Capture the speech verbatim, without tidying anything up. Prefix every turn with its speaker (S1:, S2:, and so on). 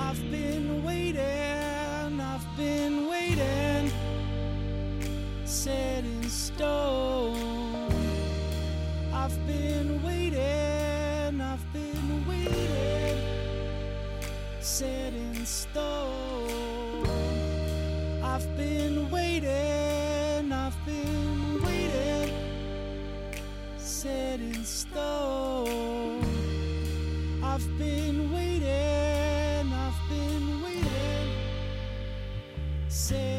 S1: I've been waiting, I've been waiting, set in stone. I've been waiting, I've been waiting, set in stone. I've been waiting, I've been waiting, set in stone. I've been waiting, I've been waiting, set